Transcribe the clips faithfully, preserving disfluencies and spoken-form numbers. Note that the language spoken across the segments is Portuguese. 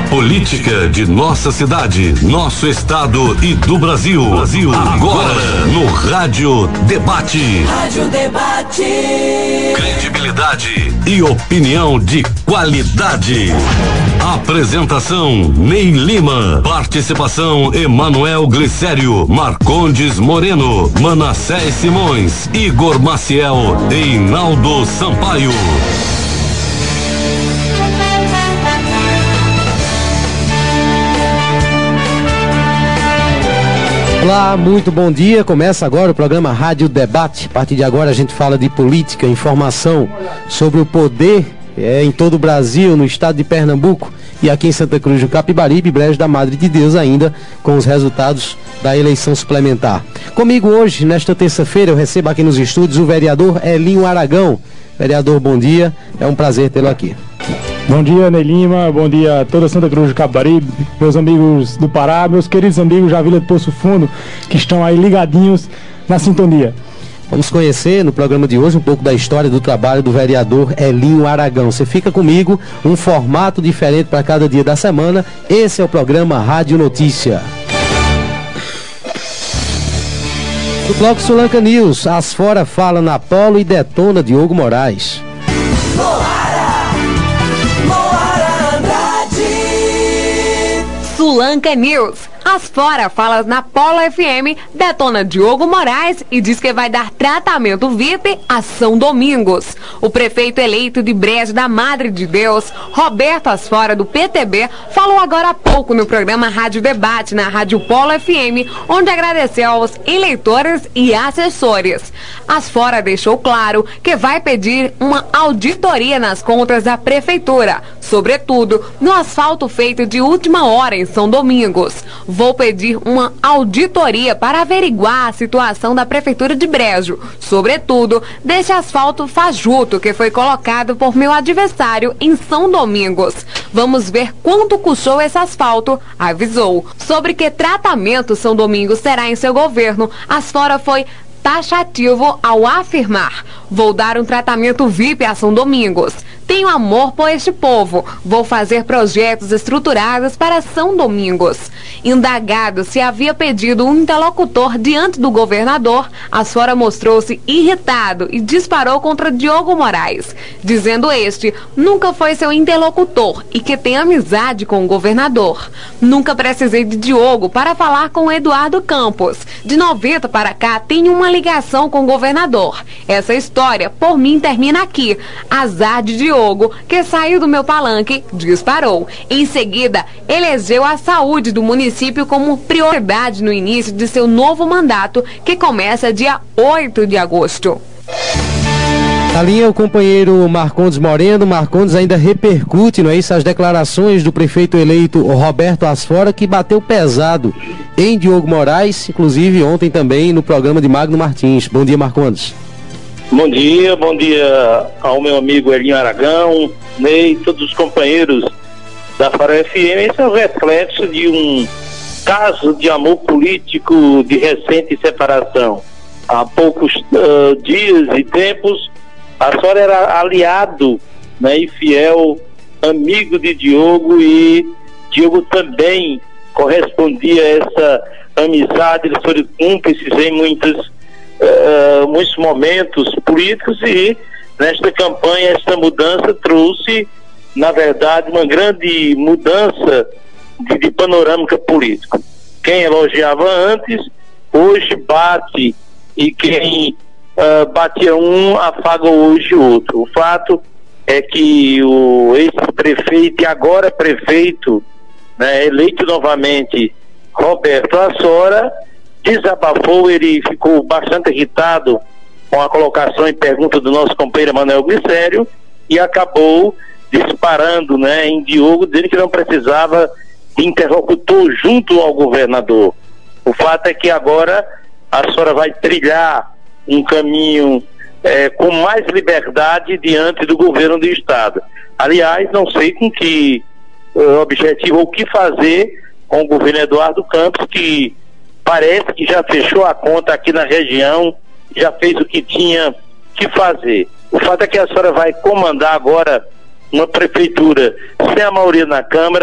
política de nossa cidade, nosso estado e do Brasil. Brasil. Agora, no Rádio Debate. Rádio Debate. Credibilidade e opinião de qualidade. Apresentação: Ney Lima. Participação: Emanuel Glicério, Marcondes Moreno, Manassés Simões, Igor Maciel e Reinaldo Sampaio. Olá, muito bom dia. Começa agora o programa Rádio Debate. A partir de agora a gente fala de política, informação sobre o poder é, em todo o Brasil, no estado de Pernambuco e aqui em Santa Cruz do Capibaribe, Brejo da Madre de Deus, ainda com os resultados da eleição suplementar. Comigo hoje, nesta terça-feira, eu recebo aqui nos estúdios o vereador Elinho Aragão. Vereador, bom dia. É um prazer tê-lo aqui. Bom dia, Ney Lima, bom dia a toda Santa Cruz do Capibaribe, meus amigos do Pará, meus queridos amigos da Vila de Poço Fundo, que estão aí ligadinhos na sintonia. Vamos conhecer no programa de hoje um pouco da história do trabalho do vereador Elinho Aragão. Você fica comigo, um formato diferente para cada dia da semana. Esse é o programa Rádio Notícia. No bloco Sulanca News, Asfora fala na Polo e detona Diogo Moraes. Sulanca News. Asfora fala na Polo F M, detona Diogo Moraes e diz que vai dar tratamento V I P a São Domingos. O prefeito eleito de Brejo da Madre de Deus, Roberto Asfora, do P T B, falou agora há pouco no programa Rádio Debate, na Rádio Polo F M, onde agradeceu aos eleitores e assessores. Asfora deixou claro que vai pedir uma auditoria nas contas da prefeitura, sobretudo no asfalto feito de última hora em São Domingos. Vou pedir uma auditoria para averiguar a situação da Prefeitura de Brejo, sobretudo deste asfalto fajuto que foi colocado por meu adversário em São Domingos. Vamos ver quanto custou esse asfalto, avisou. Sobre que tratamento São Domingos terá em seu governo, Asfora foi taxativo ao afirmar: vou dar um tratamento V I P a São Domingos. Tenho amor por este povo. Vou fazer projetos estruturados para São Domingos. Indagado se havia pedido um interlocutor diante do governador, Asfora mostrou-se irritado e disparou contra Diogo Moraes, dizendo este nunca foi seu interlocutor e que tem amizade com o governador. Nunca precisei de Diogo para falar com Eduardo Campos. De noventa para cá tenho uma ligação com o governador. Essa história, por mim, termina aqui. Azar de Diogo, que saiu do meu palanque, disparou. Em seguida, elegeu a saúde do município como prioridade no início de seu novo mandato, que começa dia oito de agosto. Na linha, o companheiro Marcondes Moreno. Marcondes ainda repercute, não é isso, as declarações do prefeito eleito Roberto Asfora, que bateu pesado em Diogo Moraes, inclusive ontem também no programa de Magno Martins. Bom dia, Marcondes. Bom dia, bom dia ao meu amigo Elinho Aragão, Ney, todos os companheiros da Faro F M. Esse é o reflexo de um caso de amor político de recente separação. Há poucos uh, dias e tempos, Asfora era aliado, né, e fiel amigo de Diogo, e Diogo também correspondia a essa amizade. Eles foram cúmplices em muitas Uh, muitos momentos políticos, e nesta campanha esta mudança trouxe, na verdade, uma grande mudança de, de panorâmica político. Quem elogiava antes, hoje bate, e quem uh, batia um, afaga hoje outro. O fato é que o ex-prefeito e agora prefeito, né, eleito novamente, Roberto Asfora, desabafou. Ele ficou bastante irritado com a colocação e pergunta do nosso companheiro Emanuel Glicério e acabou disparando, né, em Diogo, dizendo que não precisava de interlocutor junto ao governador. O fato é que agora a senhora vai trilhar um caminho é, com mais liberdade diante do governo do estado. Aliás, não sei com que uh, objetivo ou o que fazer com o governo Eduardo Campos, que parece que já fechou a conta aqui na região, já fez o que tinha que fazer. O fato é que a senhora vai comandar agora uma prefeitura sem a maioria na Câmara,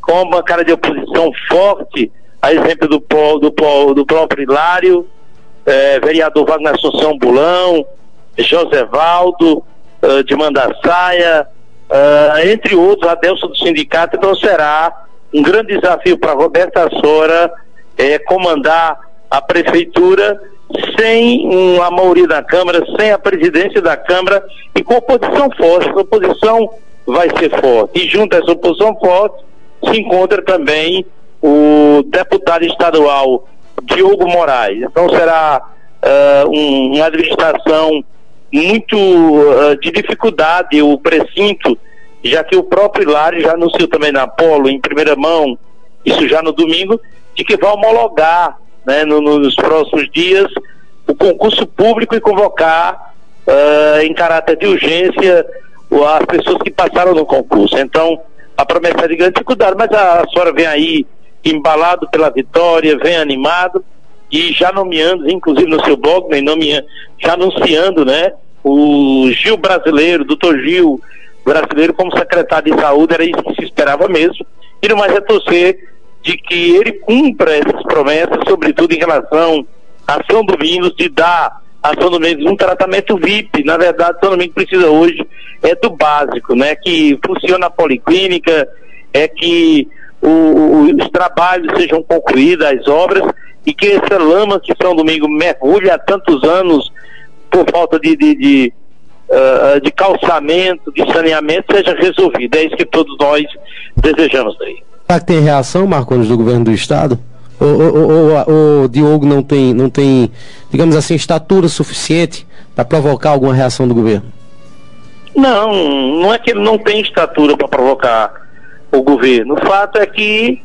com uma bancada de oposição forte, a exemplo do, do, do próprio Hilário, eh, vereador Wagner Assunção Bulão, José Valdo, uh, de Mandaçaia, uh, entre outros, Adelson do sindicato. Então será um grande desafio para Roberta Sora eh, comandar a prefeitura sem um, a maioria da Câmara, sem a presidência da Câmara e com oposição forte. A oposição vai ser forte. E junto a essa oposição forte se encontra também o deputado estadual Diogo Moraes. Então será uh, um, uma administração muito uh, de dificuldade, o precinto, já que o próprio Hilário já anunciou também na Polo, em primeira mão, isso já no domingo, de que vai homologar, né, no, nos próximos dias o concurso público e convocar uh, em caráter de urgência as pessoas que passaram no concurso. Então a promessa é de grande dificuldade, mas a, a senhora vem aí embalado pela vitória, vem animado e já nomeando, inclusive no seu blog, né, nomeando, já anunciando, né, o Gil Brasileiro, doutor Gil Brasileiro como secretário de saúde. Era isso que se esperava mesmo, e no mais é torcer de que ele cumpra essas promessas, sobretudo em relação a São Domingos, de dar a São Domingos um tratamento V I P. Na verdade, São Domingos precisa hoje é do básico, né, que funcione a policlínica, é que o, o, os trabalhos sejam concluídos, as obras, e que essa lama que São Domingo mergulha há tantos anos por falta de, de, de, uh, de calçamento, de saneamento, seja resolvida. É isso que todos nós desejamos daí. Será que tem reação, Marcondes, do governo do estado? Ou, ou, ou, o Diogo não tem, não tem, digamos assim, estatura suficiente para provocar alguma reação do governo? Não, não é que ele não tem estatura para provocar o governo. O fato é que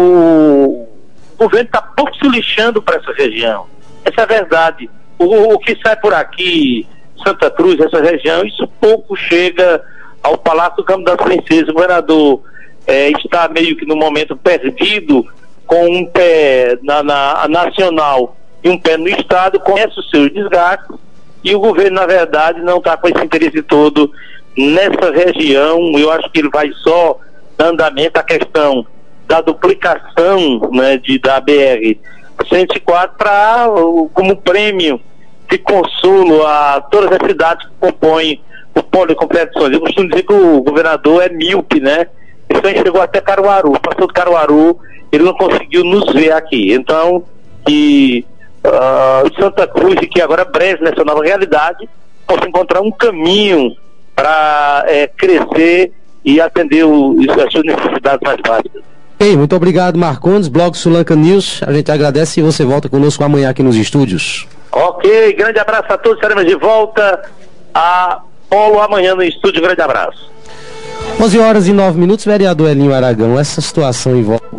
o O governo está pouco se lixando para essa região. Essa é a verdade. O, o que sai por aqui, Santa Cruz, essa região, isso pouco chega ao Palácio do Campo das Princesas. O governador é, está meio que no momento perdido, com um pé na, na nacional e um pé no estado, conhece os seus desgastes, e o governo, na verdade, não está com esse interesse todo nessa região. Eu acho que ele vai só dar andamento à questão da duplicação, né, de, da B R cento e quatro para como prêmio de consolo a todas as cidades que compõem o polo de competições. Eu costumo dizer que o governador é míope, né? Ele só chegou até Caruaru, passou de Caruaru, ele não conseguiu nos ver aqui. Então, que uh, Santa Cruz, e que agora Brejo, nessa nova realidade, possa encontrar um caminho para é, crescer e atender o, as suas necessidades mais básicas. Ei, muito obrigado, Marcondes, blog Sulanca News. A gente agradece e você volta conosco amanhã aqui nos estúdios. Ok, grande abraço a todos, estaremos de volta a Polo amanhã no estúdio. Grande abraço. onze horas e nove minutos, vereador Elinho Aragão, essa situação em volta,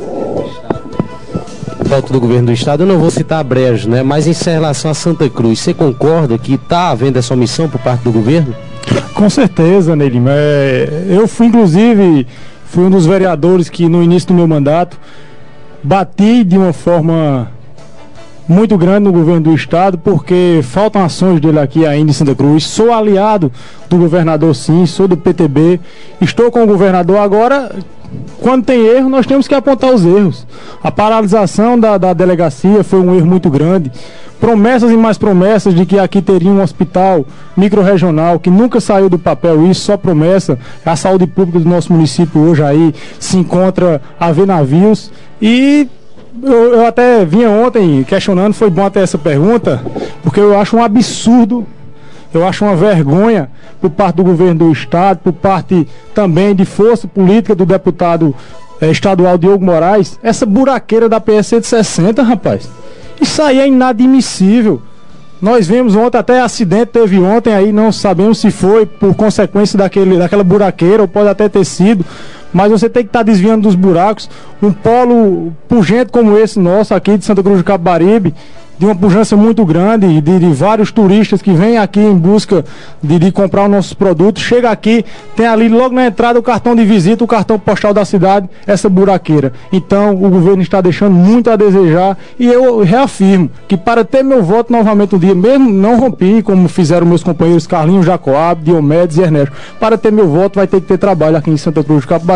em volta do governo do estado, eu não vou citar Brejo, né? Mas em relação a Santa Cruz, você concorda que está havendo essa omissão por parte do governo? Com certeza, Nelim. É, eu fui, inclusive, fui um dos vereadores que no início do meu mandato bati de uma forma muito grande no governo do estado, porque faltam ações dele aqui ainda em Santa Cruz. Sou aliado do governador, sim, sou do P T B, estou com o governador. Agora, quando tem erro, nós temos que apontar os erros. A paralisação da, da delegacia foi um erro muito grande. Promessas e mais promessas de que aqui teria um hospital microrregional que nunca saiu do papel, isso só promessa. A saúde pública do nosso município hoje aí se encontra a ver navios. E eu, eu até vinha ontem questionando, foi bom até essa pergunta, porque eu acho um absurdo, eu acho uma vergonha por parte do governo do estado, por parte também de força política do deputado eh, estadual Diogo Moraes, essa buraqueira da P S cento e sessenta, rapaz. Isso aí é inadmissível. Nós vimos ontem, até acidente teve ontem aí, não sabemos se foi por consequência daquele, daquela buraqueira, ou pode até ter sido, mas você tem que estar tá desviando dos buracos. Um polo pujante como esse nosso aqui de Santa Cruz do Capibaribe, de uma pujança muito grande, de, de vários turistas que vêm aqui em busca de, de comprar os nossos produtos, chega aqui, tem ali logo na entrada o cartão de visita, o cartão postal da cidade, essa buraqueira. Então o governo está deixando muito a desejar, e eu reafirmo que para ter meu voto novamente um dia, mesmo não rompi, como fizeram meus companheiros Carlinhos Jacoab, Diomedes e Ernesto, para ter meu voto vai ter que ter trabalho aqui em Santa Cruz do Capibaribe.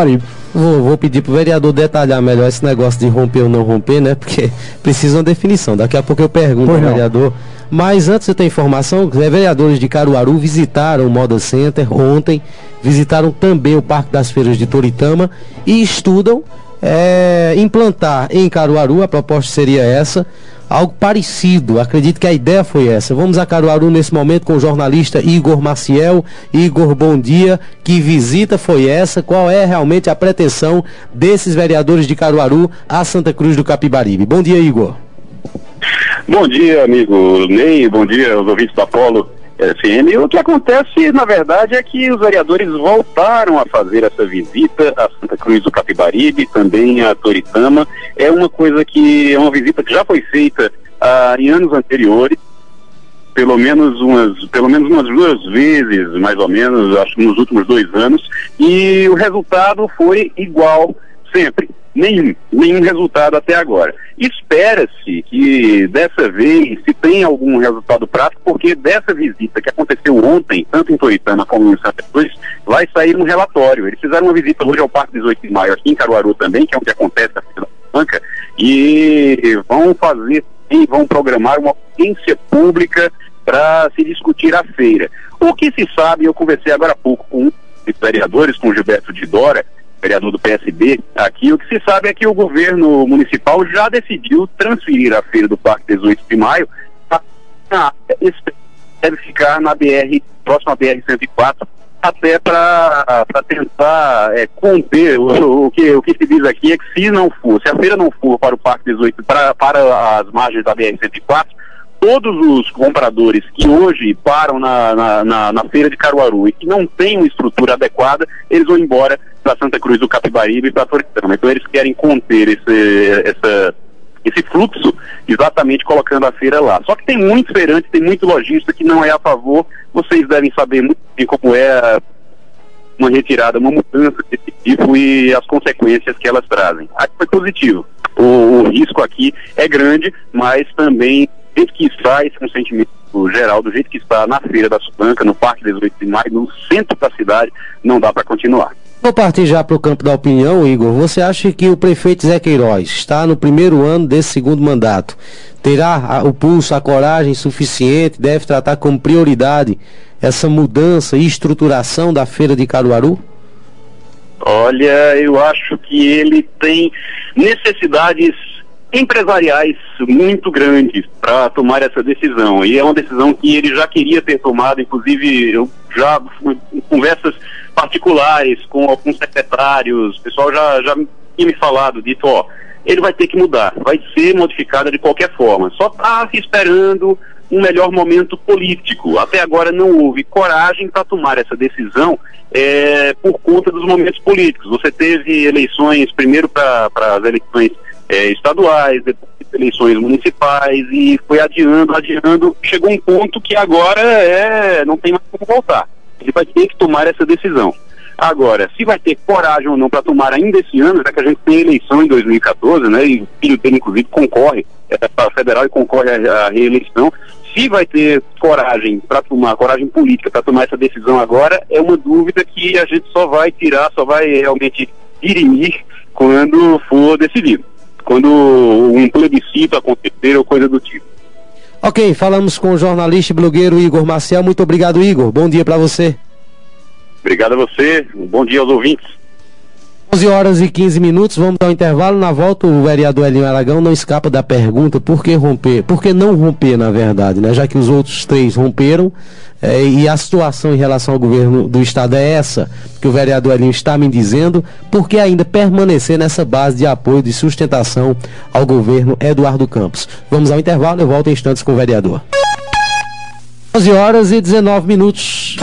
Vou, vou pedir pro vereador detalhar melhor esse negócio de romper ou não romper, né? Porque precisa uma definição. Daqui a pouco eu pergunto ao vereador. Mas antes eu tenho informação que vereadores de Caruaru visitaram o Moda Center ontem, visitaram também o Parque das Feiras de Toritama e estudam é, implantar em Caruaru, a proposta seria essa, algo parecido. Acredito que a ideia foi essa. Vamos a Caruaru nesse momento com o jornalista Igor Maciel. Igor, bom dia. Que visita foi essa? Qual é realmente a pretensão desses vereadores de Caruaru a Santa Cruz do Capibaribe? Bom dia, Igor. Bom dia, amigo Ney. Bom dia aos ouvintes da Polo F M. O que acontece, na verdade, é que os vereadores voltaram a fazer essa visita a Santa Cruz do Capibaribe, também a Toritama. É uma coisa que é uma visita que já foi feita ah, em anos anteriores, pelo menos umas, pelo menos umas duas vezes, mais ou menos, acho que nos últimos dois anos, e o resultado foi igual sempre. Nenhum, nenhum resultado até agora. Espera-se que dessa vez se tenha algum resultado prático, porque dessa visita que aconteceu ontem, tanto em Toritama como em Santa Cruz, vai sair um relatório. Eles fizeram uma visita hoje ao Parque dezoito de maio, aqui em Caruaru também, que é onde acontece a Feira da Banca, e vão fazer, e vão programar uma audiência pública para se discutir a feira. O que se sabe, eu conversei agora há pouco com um dos vereadores, com o Gilberto de Dora, vereador do P S B aqui, o que se sabe é que o governo municipal já decidiu transferir a feira do Parque dezoito de maio, a, a, deve ficar na B R, próxima à B R cento e quatro, até para tentar é, conter o, o, que, o que se diz aqui é que se não for, se a feira não for para o Parque dezoito, para, para as margens da B R cento e quatro, todos os compradores que hoje param na, na, na, na feira de Caruaru e que não têm uma estrutura adequada, eles vão embora para Santa Cruz do Capibaribe e para Toritama. Então eles querem conter esse, essa, esse fluxo exatamente colocando a feira lá. Só que tem muito feirante, tem muito lojista que não é a favor. Vocês devem saber muito bem como é uma retirada, uma mudança desse tipo e as consequências que elas trazem. Aqui foi positivo. O, o risco aqui é grande, mas também do jeito que está esse consentimento geral, do jeito que está na Feira da Subanca, no Parque dezoito de maio, no centro da cidade, não dá para continuar. Vou partir já para o campo da opinião, Igor. Você acha que o prefeito Zé Queiroz está no primeiro ano desse segundo mandato? Terá o pulso, a coragem suficiente, deve tratar como prioridade essa mudança e estruturação da Feira de Caruaru? Olha, eu acho que ele tem necessidades empresariais muito grandes para tomar essa decisão, e é uma decisão que ele já queria ter tomado. Inclusive eu já fui em conversas particulares com alguns secretários, o pessoal já, já tinha me falado, dito, ó, ele vai ter que mudar, vai ser modificada de qualquer forma, só está esperando um melhor momento político. Até agora não houve coragem para tomar essa decisão é, por conta dos momentos políticos. Você teve eleições, primeiro para as eleições É, estaduais, depois eleições municipais, e foi adiando, adiando, chegou um ponto que agora é, não tem mais como voltar. Ele vai ter que tomar essa decisão. Agora, se vai ter coragem ou não para tomar ainda esse ano, já que a gente tem eleição em dois mil e quatorze, né, e o filho dele inclusive concorre é, para federal e concorre à, à reeleição, se vai ter coragem para tomar, coragem política para tomar essa decisão agora, é uma dúvida que a gente só vai tirar, só vai realmente dirimir quando for decidido, quando um plebiscito acontecer ou coisa do tipo. Ok, falamos com o jornalista e blogueiro Igor Maciel. Muito obrigado, Igor. Bom dia para você. Obrigado a você. Bom dia aos ouvintes. onze horas e quinze minutos, vamos dar um intervalo. Na volta, o vereador Elinho Aragão não escapa da pergunta: por que romper? Por que não romper, na verdade, né? Já que os outros três romperam, é, e a situação em relação ao governo do estado é essa que o vereador Elinho está me dizendo, por que ainda permanecer nessa base de apoio, de sustentação ao governo Eduardo Campos? Vamos ao intervalo, eu volto em instantes com o vereador. onze horas e dezenove minutos.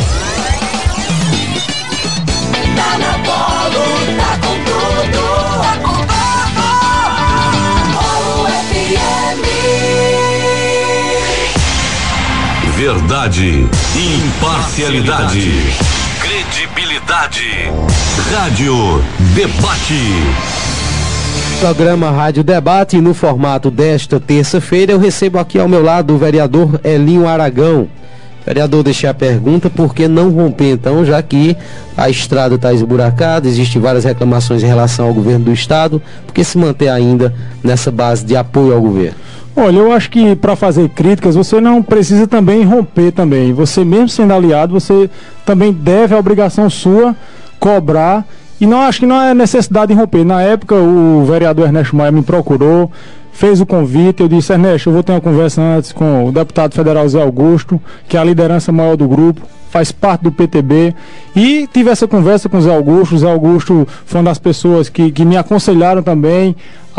Verdade, imparcialidade, credibilidade. Rádio Debate. Programa Rádio Debate, no formato desta terça-feira, eu recebo aqui ao meu lado o vereador Elinho Aragão, Vereador, deixei a pergunta, por que não romper então, já que a estrada está esburacada, existem várias reclamações em relação ao governo do estado, por que se manter ainda nessa base de apoio ao governo? Olha, eu acho que para fazer críticas você não precisa também romper também. Você mesmo sendo aliado, você também deve, a obrigação sua, cobrar. E não acho que não é necessidade de romper. Na época o vereador Ernesto Maia me procurou, fez o convite, eu disse: Ernesto, eu vou ter uma conversa antes com o deputado federal Zé Augusto, que é a liderança maior do grupo, faz parte do P T B, e tive essa conversa com o Zé Augusto. O Zé Augusto foi uma das pessoas que, que me aconselharam também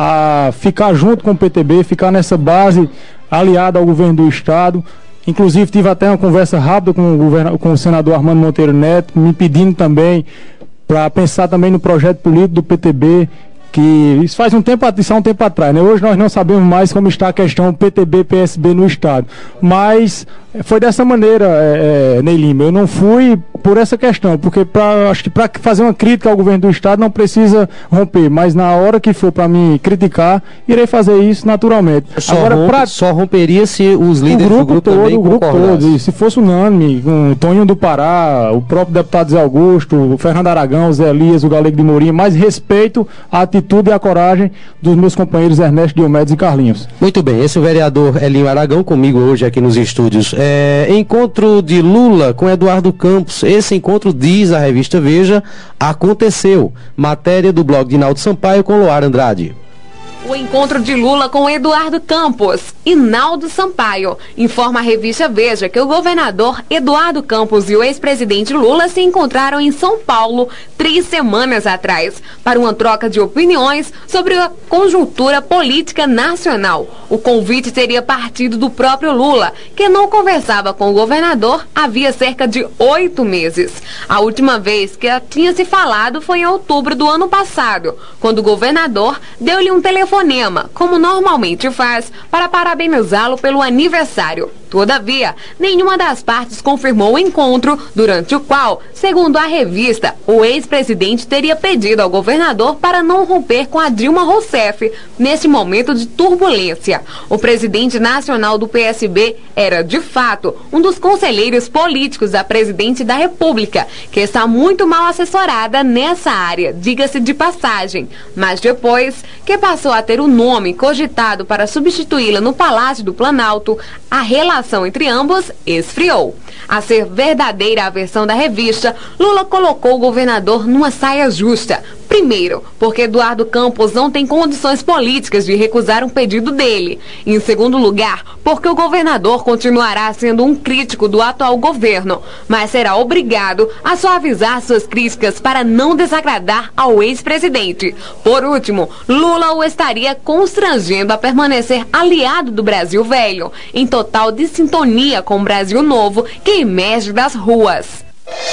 a ficar junto com o P T B, ficar nessa base aliada ao governo do estado. Inclusive tive até uma conversa rápida com o, govern... com o senador Armando Monteiro Neto, me pedindo também para pensar também no projeto político do P T B, que isso faz um tempo, isso há um tempo atrás, né? Hoje nós não sabemos mais como está a questão P T B P S B no estado, mas foi dessa maneira, é, é, Ney Lima, eu não fui por essa questão, porque pra, acho que para fazer uma crítica ao governo do estado não precisa romper, mas na hora que for para mim criticar, irei fazer isso naturalmente. Só, Agora, rompe, pra... só romperia se os líderes o grupo do grupo todo, também o grupo todo, se fosse unânime, com o Tonho do Pará, o próprio deputado Zé Augusto, o Fernando Aragão, o Zé Elias, o Galego de Mourinho, mais respeito à atitude e à coragem dos meus companheiros Ernesto, Diomedes e Carlinhos. Muito bem, esse é o vereador Elinho Aragão comigo hoje aqui nos estúdios. É, encontro de Lula com Eduardo Campos. Esse encontro, diz a revista Veja, aconteceu. Matéria do blog de Inaldo Sampaio com Loar Andrade. O encontro de Lula com Eduardo Campos. Inaldo Sampaio informa a revista Veja que o governador Eduardo Campos e o ex-presidente Lula se encontraram em São Paulo três semanas atrás para uma troca de opiniões sobre a conjuntura política nacional. O convite teria partido do próprio Lula, que não conversava com o governador havia cerca de oito meses. A última vez que tinha se falado foi em outubro do ano passado, quando o governador deu-lhe um telefone como normalmente faz, para parabenizá-lo pelo aniversário. Todavia, nenhuma das partes confirmou o encontro, durante o qual, segundo a revista, o ex-presidente teria pedido ao governador para não romper com a Dilma Rousseff neste momento de turbulência. O presidente nacional do P S B era, de fato, um dos conselheiros políticos da presidente da República, que está muito mal assessorada nessa área, diga-se de passagem. Mas depois que passou a ter o nome cogitado para substituí-la no Palácio do Planalto, a relação entre ambos esfriou. A ser verdadeira a versão da revista, Lula colocou o governador numa saia justa. Primeiro, porque Eduardo Campos não tem condições políticas de recusar um pedido dele. Em segundo lugar, porque o governador continuará sendo um crítico do atual governo, mas será obrigado a suavizar suas críticas para não desagradar ao ex-presidente. Por último, Lula o estaria constrangendo a permanecer aliado do Brasil Velho, em total dissintonia com o Brasil Novo que emerge das ruas.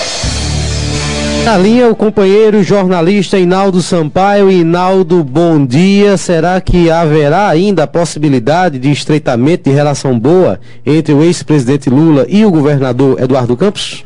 Na linha, o companheiro jornalista Inaldo Sampaio. Inaldo, bom dia. Será que haverá ainda a possibilidade de estreitamento de relação boa entre o ex-presidente Lula e o governador Eduardo Campos?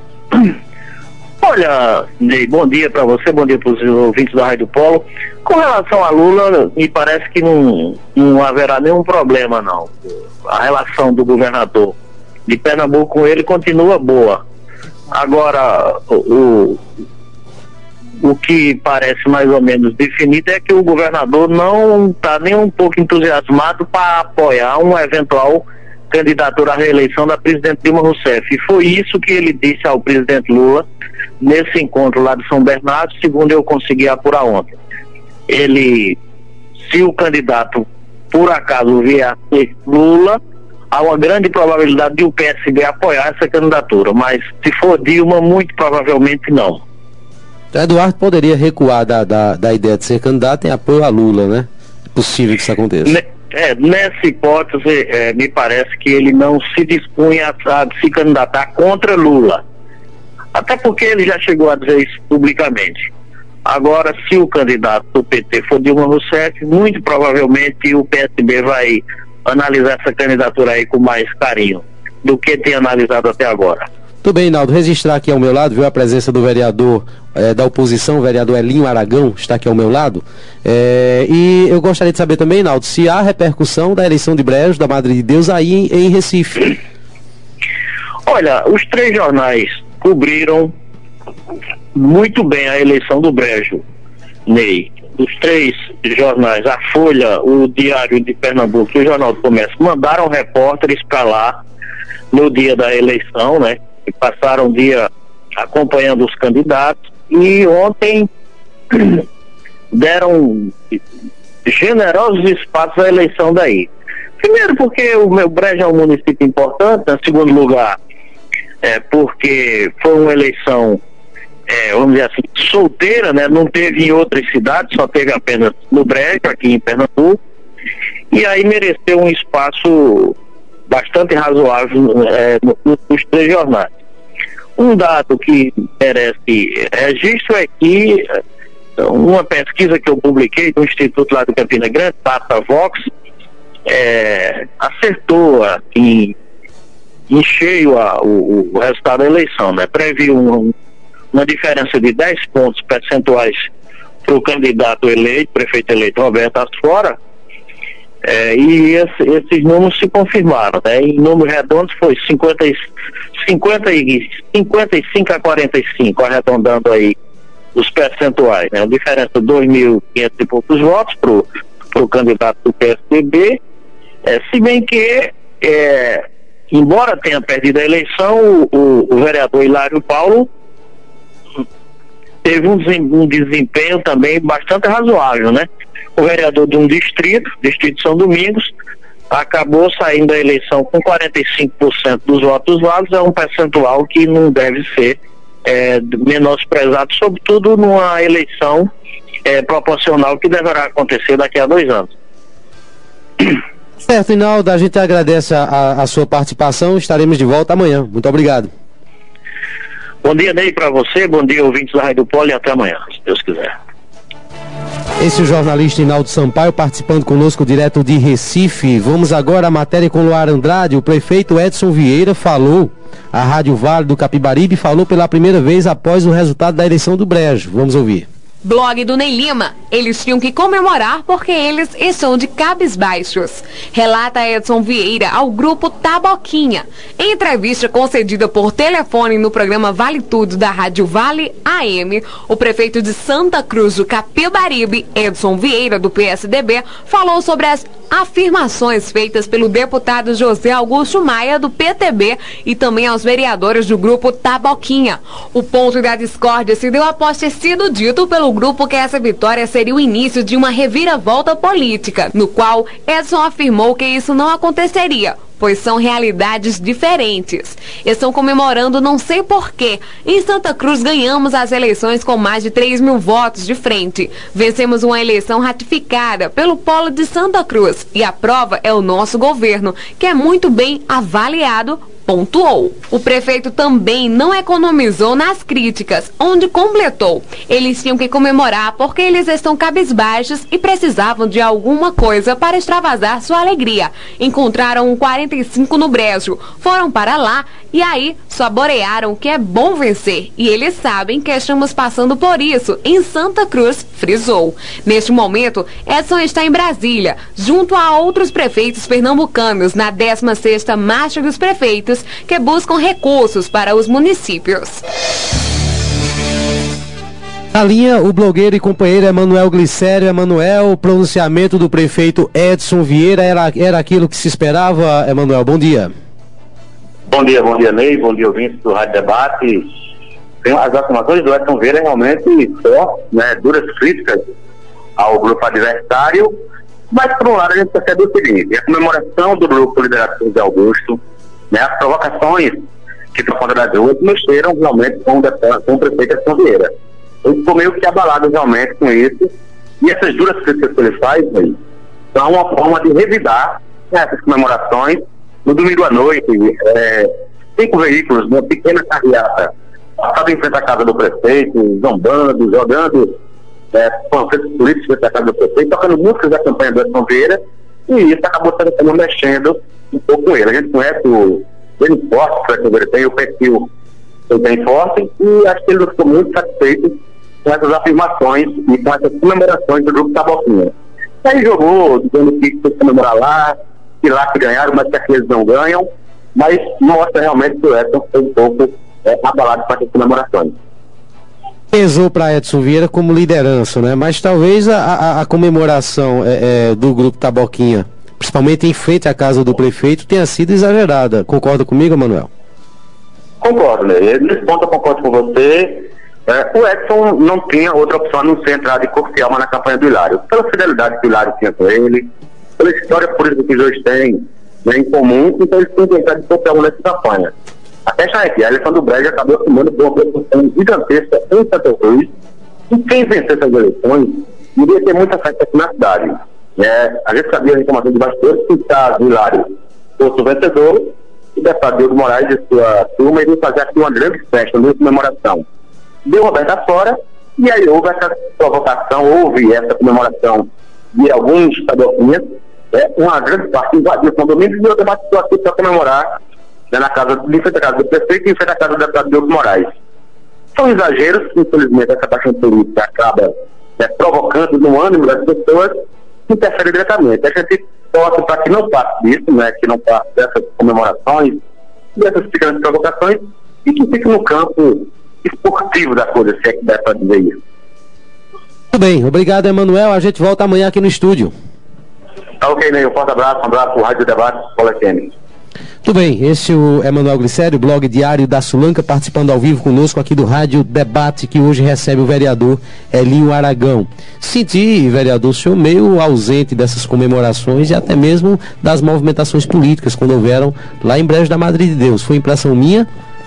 Olha, Ney, bom dia para você, bom dia para os ouvintes da Rádio Polo. Com relação a Lula, me parece que não, não haverá nenhum problema, não. A relação do governador de Pernambuco com ele continua boa. Agora, o, o que parece mais ou menos definido é que o governador não está nem um pouco entusiasmado para apoiar uma eventual candidatura à reeleição da presidente Dilma Rousseff. E foi isso que ele disse ao presidente Lula nesse encontro lá de São Bernardo, segundo eu consegui apurar ontem. Ele, se o candidato por acaso vier a ser Lula, há uma grande probabilidade de o P S B apoiar essa candidatura, mas se for Dilma, muito provavelmente não. Então, Eduardo poderia recuar da, da, da ideia de ser candidato em apoio a Lula, né? É possível que isso aconteça. Ne, é, nessa hipótese, é, me parece que ele não se dispunha a, a se candidatar contra Lula. Até porque ele já chegou a dizer isso publicamente. Agora, se o candidato do P T for Dilma Rousseff, muito provavelmente o P S B vai analisar essa candidatura aí com mais carinho do que tem analisado até agora. Tudo bem, Inaldo. Registrar aqui ao meu lado, viu, a presença do vereador eh, da oposição, o vereador Elinho Aragão, está aqui ao meu lado. Eh, e eu gostaria de saber também, Inaldo, se há repercussão da eleição de Brejo, da Madre de Deus, aí em, em Recife. Olha, os três jornais cobriram muito bem a eleição do Brejo, Ney. Os três jornais, a Folha, o Diário de Pernambuco e o Jornal do Comércio, mandaram repórteres para lá no dia da eleição, né? E passaram o dia acompanhando os candidatos, e ontem deram generosos espaços à eleição daí. Primeiro porque o meu Brejo é um município importante, em segundo lugar, é porque foi uma eleição, é, vamos dizer assim, solteira, né? Não teve em outras cidades, só teve apenas no Brejo, aqui em Pernambuco, e aí mereceu um espaço bastante razoável é, nos três jornais. Um dado que merece registro é que uma pesquisa que eu publiquei do Instituto lá do Campina Grande, Data Vox, é, acertou em, em cheio a, o, o resultado da eleição, né? Previu um, uma diferença de dez pontos percentuais para o candidato eleito, prefeito eleito Roberto Asfora, é, e esse, esses números se confirmaram, né? Em números redondos foi cinquenta, cinquenta, cinquenta e cinco a quarenta e cinco, arredondando aí os percentuais, né? A diferença de dois mil e quinhentos e poucos votos para o candidato do P S D B, é, se bem que, é, embora tenha perdido a eleição, o, o vereador Hilário Paulo teve um, um desempenho também bastante razoável, né? O vereador de um distrito, distrito São Domingos, acabou saindo da eleição com quarenta e cinco por cento dos votos válidos, é um percentual que não deve ser é, menosprezado, sobretudo numa eleição é, proporcional que deverá acontecer daqui a dois anos. Certo, Inaldo, a gente agradece a, a sua participação, estaremos de volta amanhã. Muito obrigado. Bom dia, Ney, para você, bom dia, ouvintes da Rádio Polo, e até amanhã, se Deus quiser. Esse é o jornalista Inaldo Sampaio participando conosco direto de Recife. Vamos agora à matéria com Luar Andrade. O prefeito Edson Vieira falou, a Rádio Vale do Capibaribe falou pela primeira vez após o resultado da eleição do Brejo. Vamos ouvir. Blog do Ney Lima. Eles tinham que comemorar porque eles estão de cabisbaixos. Relata Edson Vieira ao grupo Taboquinha. Em entrevista concedida por telefone no programa Vale Tudo da Rádio Vale A M, o prefeito de Santa Cruz do Capibaribe, Edson Vieira, do P S D B, falou sobre as afirmações feitas pelo deputado José Augusto Maia, do P T B, e também aos vereadores do grupo Taboquinha. O ponto da discórdia se deu após ter sido dito pelo grupo que essa vitória seria o início de uma reviravolta política, no qual Edson afirmou que isso não aconteceria, pois são realidades diferentes. Estão comemorando não sei porquê. Em Santa Cruz ganhamos as eleições com mais de três mil votos de frente. Vencemos uma eleição ratificada pelo Polo de Santa Cruz e a prova é o nosso governo, que é muito bem avaliado, pontuou. O prefeito também não economizou nas críticas, onde completou: eles tinham que comemorar porque eles estão cabisbaixos e precisavam de alguma coisa para extravasar sua alegria. Encontraram um quarenta e cinco no Brejo, foram para lá e aí saborearam que é bom vencer. E eles sabem que estamos passando por isso em Santa Cruz, frisou. Neste momento, Edson está em Brasília, junto a outros prefeitos pernambucanos, na décima sexta Marcha dos Prefeitos, que buscam recursos para os municípios. Na linha, o blogueiro e companheiro Emanuel Glicério. Emanuel, o pronunciamento do prefeito Edson Vieira era, era aquilo que se esperava? Emanuel, bom dia. Bom dia, bom dia, Ney, bom dia, ouvintes do Rádio Debate. As afirmações do Edson Vieira realmente fortes, né, duras críticas ao grupo adversário, mas por um lado a gente percebe o seguinte: a comemoração do grupo liderado por José Augusto, né, as provocações que por conta das ruas mexeram realmente com o, com o prefeito Edson Vieira. Ele ficou meio que abalado realmente com isso, e essas duras críticas que ele faz aí são uma forma de revidar, né, essas comemorações. No domingo à noite, é, cinco veículos, uma pequena carreata, passaram em frente à casa do prefeito, zombando, jogando é, panfletos políticos em frente à casa do prefeito, tocando músicas da campanha do Edson Vieira, e isso acabou sendo mexendo um pouco com ele. A gente conhece o bem forte que o Edson Vieira tem, o perfil ele tem forte, e acho que ele ficou muito satisfeito com essas afirmações e com essas comemorações do grupo Taboquinha. Aí jogou, dizendo que tem que comemorar lá, que lá que ganharam, mas que aqui eles não ganham. mas mostra realmente que o Edson foi um pouco é, abalado com essas comemorações. Pesou para Edson Vieira como liderança, né? Mas talvez a, a, a comemoração é, é, do Grupo Taboquinha, principalmente em frente à casa do prefeito, tenha sido exagerada. Concorda comigo, Manuel? Concordo, né? Nesse ponto eu concordo com você. É, o Edson não tinha outra opção a não ser entrar de corpo e alma na campanha do Hilário. Pela fidelidade que o Hilário tinha com ele, pela história política que os dois têm, né, em comum, então eles tinham que entrar de corpo e alma nessa campanha. Até já é que a eleição do Brejo acabou assumindo por uma proporção gigantesca em Santa Cruz, e quem vencesse essas eleições iria ter muita festa aqui na cidade. É, a gente sabia a reclamação de bastidores que caso o Hilário fosse o vencedor, o deputado Diogo Moraes e sua turma iriam fazer aqui uma grande festa, uma comemoração. Deu Roberta fora, e aí houve essa provocação, houve essa comemoração de alguns estadounidenses, é, uma grande parte invadiu São Domingos e outra parte ficou aqui para comemorar, né, na casa, em frente à casa do prefeito e em frente à casa do deputado Diogo Moraes. São exageros, infelizmente essa paixão política acaba, né, provocando no ânimo das pessoas, que interfere diretamente. A gente torce para que não passe disso, né, que não passe dessas comemorações, dessas pequenas provocações, e que fique no campo esportivo da coisa, se é que dá para dizer isso. Muito bem, obrigado, Emanuel. A gente volta amanhã aqui no estúdio. Tá ok, Ney, um forte abraço, um abraço pro Rádio Debate, Polo F M. Tudo bem, esse é o Emanuel Glicério, blog diário da Sulanca, participando ao vivo conosco aqui do Rádio Debate, que hoje recebe o vereador Elinho Aragão. Senti, vereador, o senhor meio ausente dessas comemorações e até mesmo das movimentações políticas, quando houveram lá em Brejo da Madre de Deus. Foi impressão minha?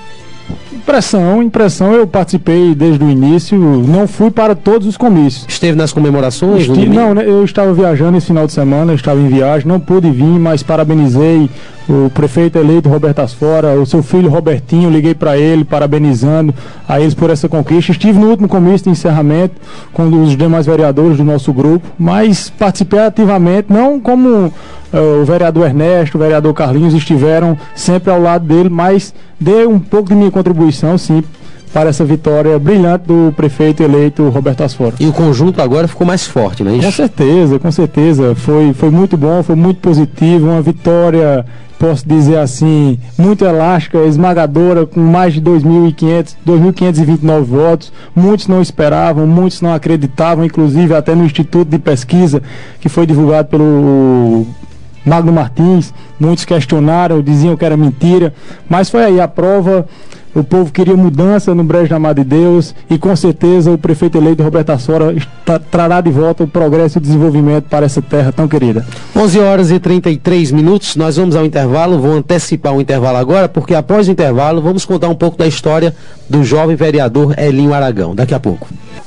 Impressão, impressão, eu participei desde o início, não fui para todos os comícios. Esteve nas comemorações? Estive, não, eu estava viajando esse final de semana, eu estava em viagem, não pude vir, mas parabenizei o prefeito eleito Roberto Asfora, o seu filho Robertinho, liguei para ele, parabenizando a eles por essa conquista. Estive no último comício de encerramento com os demais vereadores do nosso grupo, mas participei ativamente, não como Uh, o vereador Ernesto, o vereador Carlinhos estiveram sempre ao lado dele, mas dei um pouco de minha contribuição, sim, para essa vitória brilhante do prefeito eleito Roberto Asfora. E o conjunto agora ficou mais forte, não é isso? Com certeza, com certeza. Foi, foi muito bom, foi muito positivo, uma vitória, posso dizer assim, muito elástica, esmagadora, com mais de dois mil quinhentos e vinte e nove votos. Muitos não esperavam, muitos não acreditavam, inclusive até no Instituto de Pesquisa, que foi divulgado pelo Magno Martins, muitos questionaram, diziam que era mentira, mas foi aí a prova. O povo queria mudança no Brejo da Madre de Deus e com certeza o prefeito eleito Roberto Asfora trará de volta o progresso e o desenvolvimento para essa terra tão querida. onze horas e trinta e três minutos, nós vamos ao intervalo, vou antecipar o intervalo agora, porque após o intervalo vamos contar um pouco da história do jovem vereador Elinho Aragão, daqui a pouco.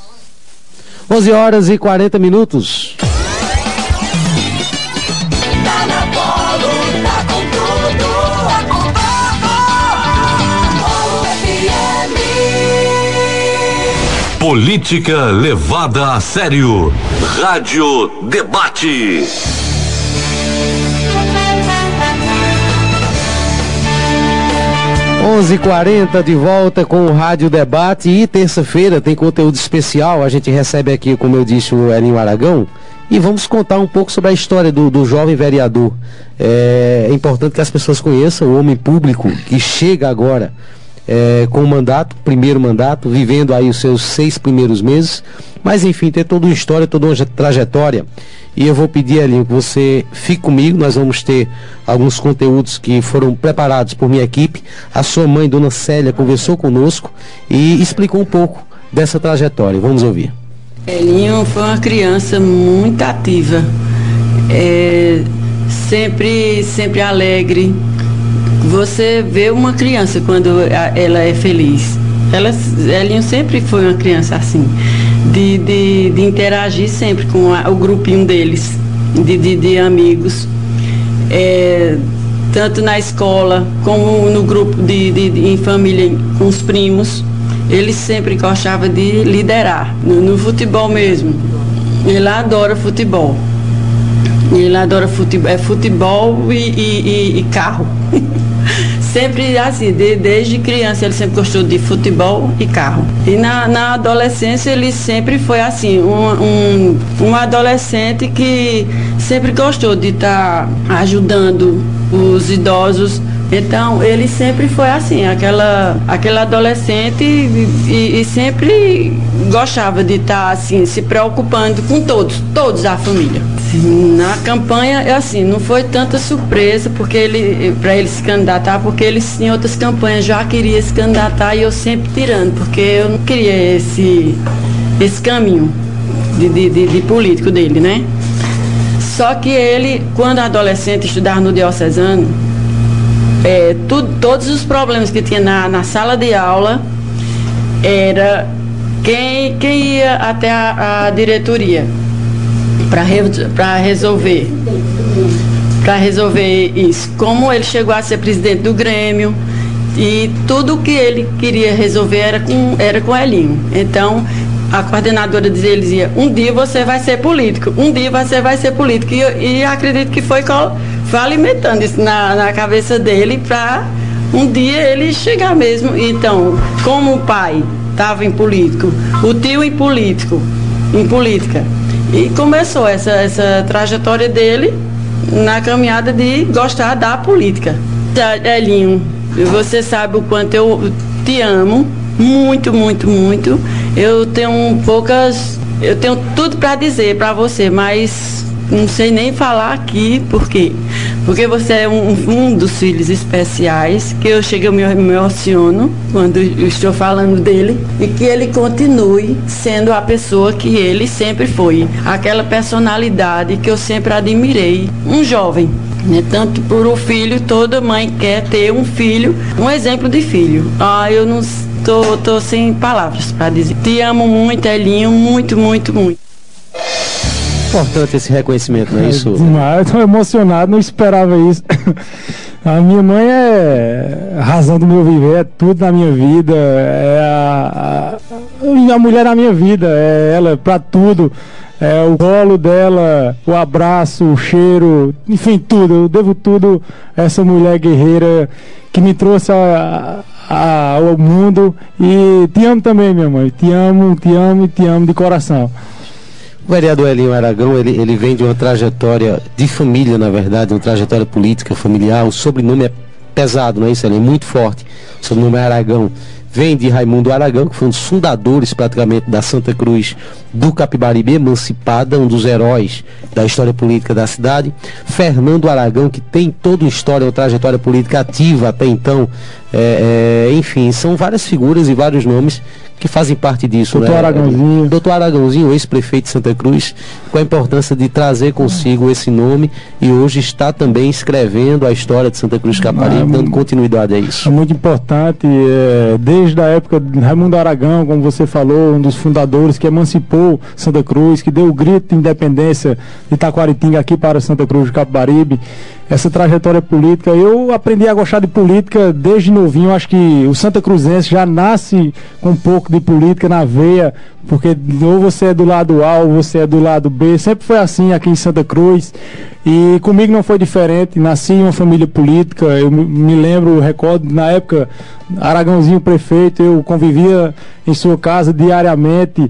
onze horas e quarenta minutos. Política levada a sério. Rádio Debate. onze e quarenta de volta com o Rádio Debate e terça-feira tem conteúdo especial. A gente recebe aqui, como eu disse, o Elinho Aragão e vamos contar um pouco sobre a história do, do jovem vereador. É, é importante que as pessoas conheçam o homem público que chega agora É, com o mandato, primeiro mandato, vivendo aí os seus seis primeiros meses, mas enfim, tem toda uma história, toda uma trajetória, e eu vou pedir, Elinho, que você fique comigo. Nós vamos ter alguns conteúdos que foram preparados por minha equipe. A sua mãe, Dona Célia, conversou conosco e explicou um pouco dessa trajetória. Vamos ouvir. Elinho foi uma criança muito ativa, é, sempre, sempre alegre. Você vê uma criança quando ela é feliz. Ela, Elinho sempre foi uma criança assim, de, de, de interagir sempre com a, o grupinho deles, de, de, de amigos, é, tanto na escola como no grupo de, de, de, em família, com os primos. Ele sempre gostava de liderar, no, no futebol mesmo. Ele adora futebol. Ele adora futebol, é futebol e, e, e, e carro. Sempre assim, de, desde criança ele sempre gostou de futebol e carro. E na, na adolescência ele sempre foi assim, um, um, um adolescente que sempre gostou de estar tá ajudando os idosos, Então, ele sempre foi assim, aquela, aquele adolescente e, e, e sempre gostava de estar assim, se preocupando com todos, todos da família. Na campanha, é assim, não foi tanta surpresa porque ele, para ele se candidatar, porque ele em outras campanhas já queria se candidatar e eu sempre tirando, porque eu não queria esse, esse caminho de, de, de, de político dele, né? Só que ele, quando adolescente, estudava no diocesano, É, tudo, todos os problemas que tinha na, na sala de aula era quem, quem ia até a, a diretoria para re, para resolver para resolver isso. Como ele chegou a ser presidente do Grêmio e tudo que ele queria resolver era com, era com Elinho. Então a coordenadora dizia, dizia, um dia você vai ser político, um dia você vai ser político. E, e acredito que foi, foi alimentando isso na, na cabeça dele para um dia ele chegar mesmo. Então, como o pai estava em político, o tio em político, em política, e começou essa, essa trajetória dele na caminhada de gostar da política. Elinho, você sabe o quanto eu te amo, muito, muito, muito. Eu tenho poucas, eu tenho tudo para dizer para você, mas não sei nem falar aqui por quê. Porque você é um, um dos filhos especiais, que eu chego e me emociono quando eu estou falando dele, e que ele continue sendo a pessoa que ele sempre foi, aquela personalidade que eu sempre admirei, um jovem. Né? Tanto por um filho, toda mãe quer ter um filho, um exemplo de filho. Ah, eu não tô, tô sem palavras para dizer. Te amo muito, Elinho, muito, muito, muito. Importante esse reconhecimento, não é isso? É, eu tô emocionado, não esperava isso. A minha mãe é a razão do meu viver, é tudo na minha vida, é a, a, a mulher na minha vida, é ela para tudo. É o colo dela, o abraço, o cheiro, enfim, tudo. Eu devo tudo a essa mulher guerreira que me trouxe a, a, ao mundo. E te amo também, minha mãe. Te amo, te amo e te amo de coração. O vereador Elinho Aragão, ele, ele vem de uma trajetória de família, na verdade, uma trajetória política, familiar. O sobrenome é pesado, não é isso, Elinho? Muito forte. O sobrenome é Aragão. Vem de Raimundo Aragão, que foi um dos fundadores praticamente da Santa Cruz do Capibaribe, emancipada, um dos heróis da história política da cidade. Fernando Aragão, que tem toda uma história, uma trajetória política ativa até então. É, é, enfim, são várias figuras e vários nomes que fazem parte disso. Doutor né? Aragãozinho. Doutor Aragãozinho, ex-prefeito de Santa Cruz, com a importância de trazer consigo esse nome e hoje está também escrevendo a história de Santa Cruz do Capibaribe, ah, dando continuidade a isso. É muito importante, é, desde a época de Raimundo Aragão, como você falou, um dos fundadores que emancipou Santa Cruz, que deu o grito de independência de Taquaritinga aqui para Santa Cruz do Capibaribe. Essa trajetória política, eu aprendi a gostar de política desde novinho. Acho que o Santa Cruzense já nasce com um pouco de política na veia, porque ou você é do lado A ou você é do lado B, sempre foi assim aqui em Santa Cruz, e comigo não foi diferente. Nasci em uma família política, eu me lembro, recordo, na época, Aragãozinho prefeito, eu convivia em sua casa diariamente,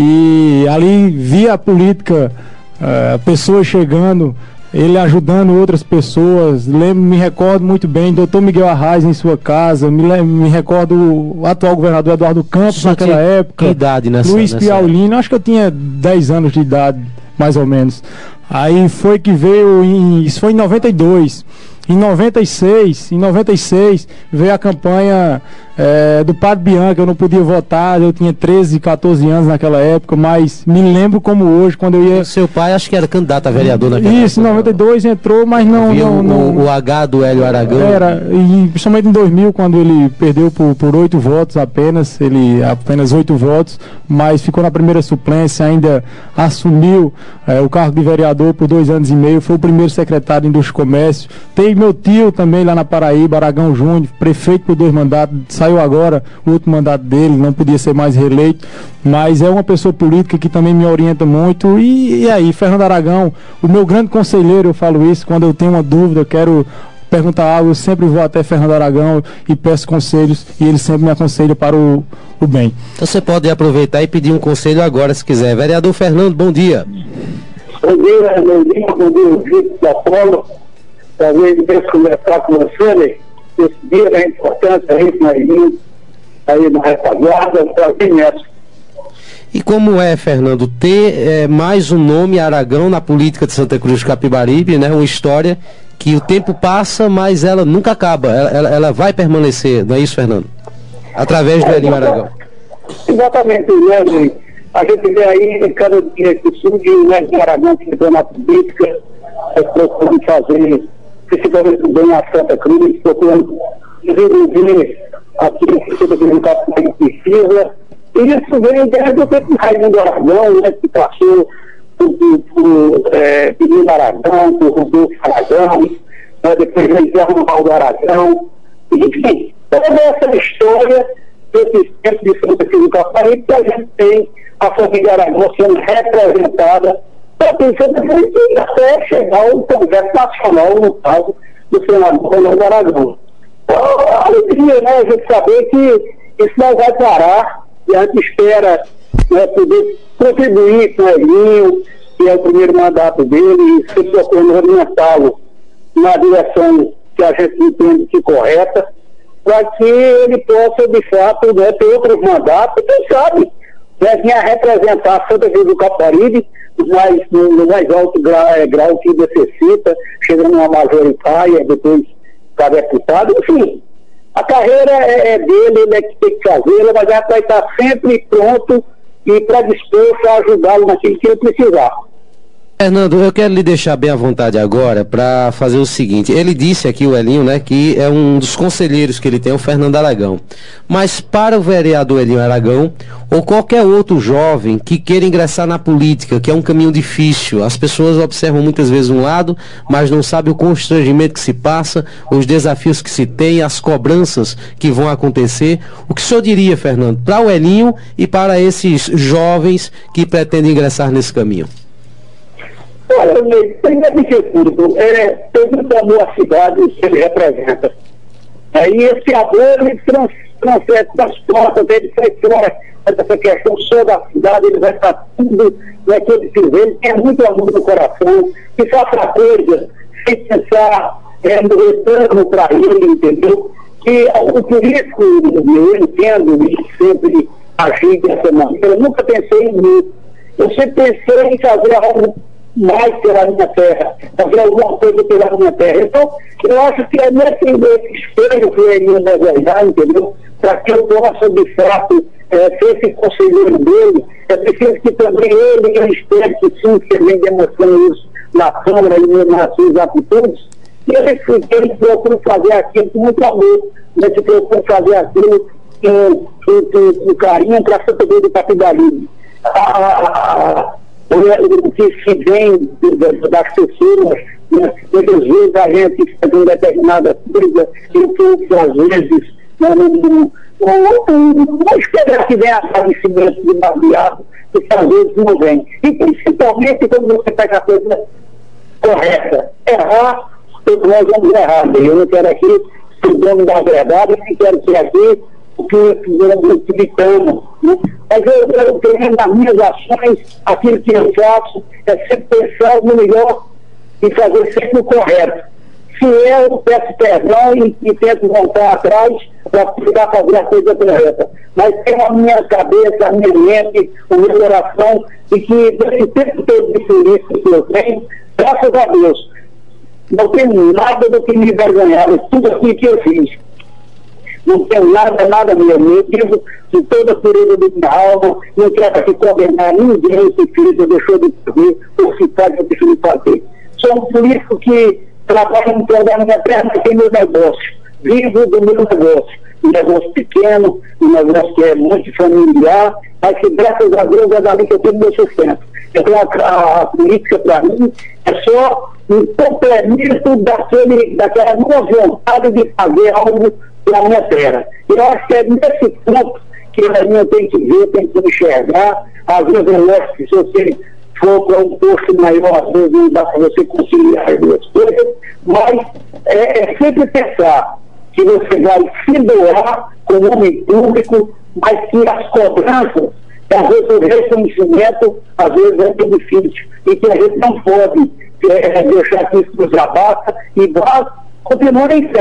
e ali via a política, uh, pessoas chegando, ele ajudando outras pessoas. Lembro, me recordo muito bem, doutor Miguel Arraes em sua casa, me, lembro, me recordo o atual governador Eduardo Campos Só naquela época, que idade nessa, Luiz nessa Piaulino, acho que eu tinha dez anos de idade, mais ou menos. Aí foi que veio, em, isso foi em noventa e dois. Em noventa e seis, em noventa e seis veio a campanha é, do Padre Bianca. Eu não podia votar, eu tinha treze, quatorze anos naquela época, mas me lembro como hoje, quando eu ia... O seu pai acho que era candidato a vereador naquela época. Isso, em noventa e dois entrou, mas não... não, o, não o H do Hélio Aragão. Era, e principalmente em dois mil, quando ele perdeu por, por oito votos apenas, ele apenas oito votos, mas ficou na primeira suplência, ainda assumiu é, o cargo de vereador por dois anos e meio, foi o primeiro secretário de Indústria e Comércio. Tem meu tio também lá na Paraíba, Aragão Júnior, prefeito por dois mandatos, saiu agora o último mandato dele, não podia ser mais reeleito, mas é uma pessoa política que também me orienta muito. E, e aí, Fernando Aragão, o meu grande conselheiro, eu falo isso, quando eu tenho uma dúvida, eu quero perguntar algo, eu sempre vou até Fernando Aragão e peço conselhos, e ele sempre me aconselha para o, o bem. Então você pode aproveitar e pedir um conselho agora, se quiser. Vereador Fernando, bom dia. Bom dia, bom dia, bom dia, Vitor da Polo. Talvez eu conversar com você, né? desse dia, a importância aí no Elinho, aí na retaguarda, para nessa. E como é, Fernando, ter é, mais um nome Aragão na política de Santa Cruz do Capibaribe, né? Uma história que o tempo passa, mas ela nunca acaba, ela, ela, ela vai permanecer, não é isso, Fernando? Através do é, Elinho Aragão. Exatamente, né, gente? A gente vê aí, cada dia que surge o Elinho Aragão que entrou na política, procurando fazer, principalmente bem a Santa Cruz, procurando desenvolver aquilo que Santa Cruz do Capibaribe precisa. E isso vem desde o tempo do Raimundo Aragão, né, que passou por, por, por é, Menino Aragão, por Rodolfo Aragão, né, depois veio o Valdo Aragão, enfim, toda essa história desse tempo de Santa Cruz do Capibaribe, que a gente tem a família Aragão sendo representada, para Santa Cruz até chegar ao Congresso Nacional, no caso do senador Ronaldo Aragão. Então, a alegria, né, a gente saber que isso não vai parar, e a gente espera, né, poder contribuir com o Elinho, que é o primeiro mandato dele, e se procurando orientá-lo na direção que a gente entende que correta, para que ele possa, de fato, né, ter outros mandatos, quem sabe, né, vir a representar Santa Cruz do Capibaribe mais, no, no mais alto grau, é, grau que necessita, chegando a uma majoritária, depois ficar deputado, enfim. A carreira é, é dele, ele é que tem que fazer, mas já vai estar sempre pronto e predisposto a ajudá-lo naquilo que ele precisar. Fernando, eu quero lhe deixar bem à vontade agora para fazer o seguinte. Ele disse aqui, o Elinho, né, que é um dos conselheiros que ele tem, o Fernando Aragão. Mas para o vereador Elinho Aragão, ou qualquer outro jovem que queira ingressar na política, que é um caminho difícil, as pessoas observam muitas vezes um lado, mas não sabem o constrangimento que se passa, os desafios que se tem, as cobranças que vão acontecer. O que o senhor diria, Fernando, para o Elinho e para esses jovens que pretendem ingressar nesse caminho? Olha, primeiro de tudo, é, tem muito amor à cidade que ele representa. Aí esse amor, ele trans, transfere, transporta dele, sai fora dessa questão só da cidade, ele vai estar tudo naquele que ele tem muito amor no coração, que faça coisa sem pensar é, no retorno para ele, entendeu? Que o político, eu entendo, e sempre agi dessa maneira, eu nunca pensei em mim. Eu sempre pensei em fazer algo mais pela minha terra, fazer alguma coisa pela minha terra. Então, eu acho que é nesse, nesse espelho que ele vai ganhar, entendeu? Para que eu possa, de fato, é, ser esse conselheiro dele, é preciso que também ele, eu espero que sim, que ele vem demonstrando isso na Câmara e nas suas atitudes, e ele, ele procura fazer aquilo com muito amor, né? Que procura fazer aquilo com, com, com, com carinho para Santa Cruz do Capibaribe. A, o que se vem das pessoas, né, muitas vezes a gente faz uma determinada coisa, e às vezes não, não, não, não espera que venha aparecimento de baseado, que às vezes não vem. E principalmente quando você faz a coisa correta. Errar, todos nós vamos errar. Eu não quero aqui ser dono da verdade, nem quero ser aqui o que gritamos, né? Mas eu, eu tenho nas minhas ações, aquilo que eu faço é sempre pensar no melhor e fazer sempre o correto. Se eu peço perdão e, e tento voltar atrás para tentar fazer a coisa correta. Mas tenho a minha cabeça, a minha mente, o meu coração, e que desse tempo todo de polícia que eu tenho, graças a Deus, não tenho nada do que me envergonhar, tudo aquilo que eu fiz. Não tenho nada, nada mesmo. Eu digo de toda a pureza de minha alma, não quero aqui condenar ninguém que fez ou deixou de fazer, ou se pode ou deixou de fazer. Sou um político que trabalha no prol da minha terra, mas tem meu negócio. Vivo do meu negócio. Um negócio pequeno, um negócio que é muito familiar, mas que graças a Deus é dali que eu tenho meu sustento. Então a, a, a política para mim é só um complemento daquele, daquela minha vontade de fazer algo na minha terra. E eu acho que é nesse ponto que a minha tem que ver, tem que enxergar. Às vezes eu acho que se você for para um posto maior, às vezes não dá para você conciliar as duas coisas, mas é, é sempre pensar que você vai se doar como homem público, mas que as cobranças, às vezes o reconhecimento, às vezes é muito difícil, e que a gente não pode é, deixar que isso nos abata e vá continuar em frente.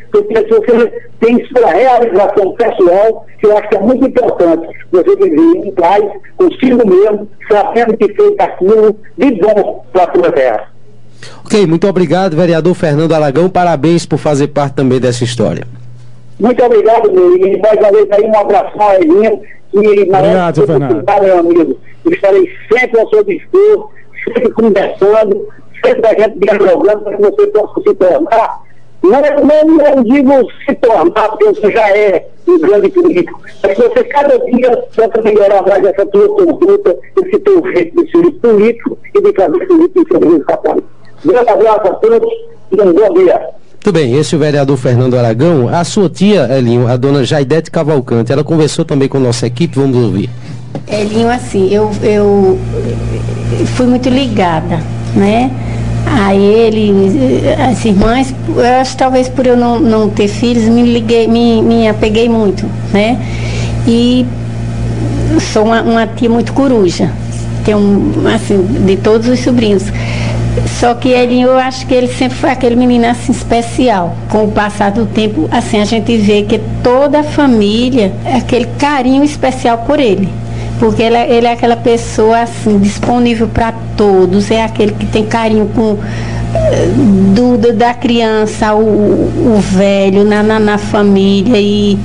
porque se você tem sua realização pessoal, que eu acho que é muito importante você viver em paz, consigo mesmo, sabendo que fez aquilo de bom para a sua terra. Ok, muito obrigado, vereador Fernando Aragão, parabéns por fazer parte também dessa história. Muito obrigado, meu, e mais uma vez aí um abração a Elinho, e na obrigado, seu Fernando. Meu amigo, eu estarei sempre ao seu dispor, sempre conversando, sempre a gente dialogando para que você possa se tornar, não, não, não digo se tornar, porque você já é um grande político, mas que você cada dia possa melhorar mais essa tua conduta, esse teu jeito de ser político e de fazer político em serviço católico. Grande abraço a todos e um bom dia. Muito bem, esse é o vereador Fernando Aragão. A sua tia, Elinho, a dona Jaidete Cavalcante, ela conversou também com a nossa equipe, vamos ouvir. Elinho, assim, eu, eu fui muito ligada, né, a ele, as irmãs, eu acho que talvez por eu não, não ter filhos, me liguei, me, me apeguei muito, né, e sou uma, uma tia muito coruja, tenho, assim, de todos os sobrinhos. Só que ele, eu acho que ele sempre foi aquele menino assim especial. Com o passar do tempo, assim, a gente vê que toda a família é aquele carinho especial por ele. Porque ele, ele é aquela pessoa assim, disponível para todos, é aquele que tem carinho com do, do, da criança, o, o velho, na, na, na família, e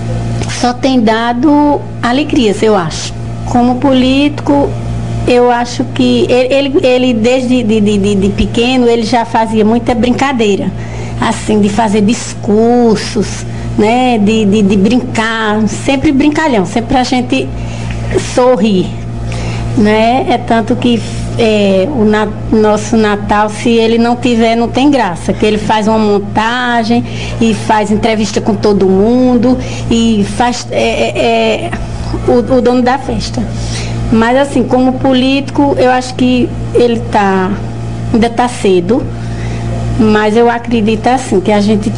só tem dado alegrias, eu acho. Como político, eu acho que ele, ele, ele desde de, de, de, de pequeno, ele já fazia muita brincadeira, assim, de fazer discursos, né, de, de, de brincar, sempre brincalhão, sempre a gente sorrir, né, é tanto que é, o na, nosso Natal, se ele não tiver, não tem graça, que ele faz uma montagem e faz entrevista com todo mundo e faz, é, é, é o, o dono da festa. Mas assim, como político, eu acho que ele tá, ainda está cedo, mas eu acredito assim, que a gente,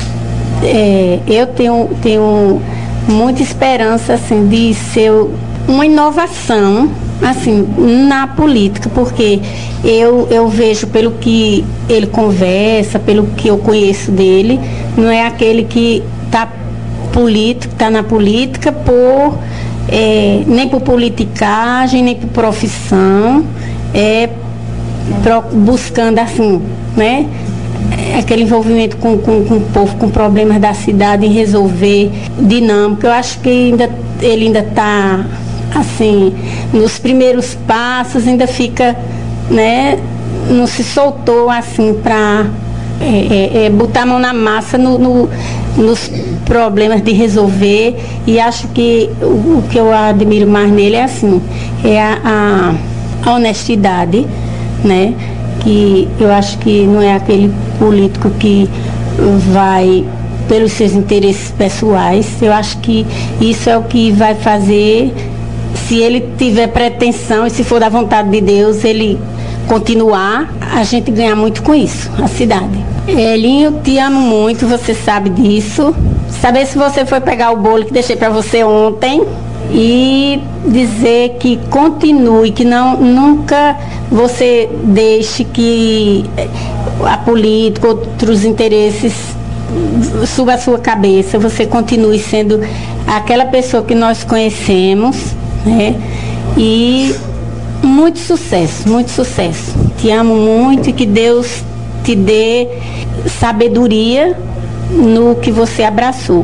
é, eu tenho, tenho muita esperança assim, de ser uma inovação assim, na política, porque eu, eu vejo pelo que ele conversa, pelo que eu conheço dele, não é aquele que está político, está na política por... É, nem por politicagem, nem por profissão, é pro, buscando assim, né, aquele envolvimento com, com, com o povo, com problemas da cidade, em resolver dinâmica. Eu acho que ainda, ele ainda está assim, nos primeiros passos, ainda fica, né, não se soltou assim para é, é, é, botar a mão na massa no, no, nos problemas de resolver, e acho que o, o que eu admiro mais nele é assim, é a, a, a honestidade, né, que eu acho que não é aquele político que vai pelos seus interesses pessoais. Eu acho que isso é o que vai fazer, se ele tiver pretensão e se for da vontade de Deus, ele continuar, a gente ganhar muito com isso, a cidade. Elinho, te amo muito, você sabe disso. Saber se você foi pegar o bolo que deixei para você ontem e dizer que continue, que não, nunca você deixe que a política, outros interesses suba a sua cabeça. Você continue sendo aquela pessoa que nós conhecemos, né? E muito sucesso, muito sucesso. Te amo muito e que Deus te dê sabedoria no que você abraçou.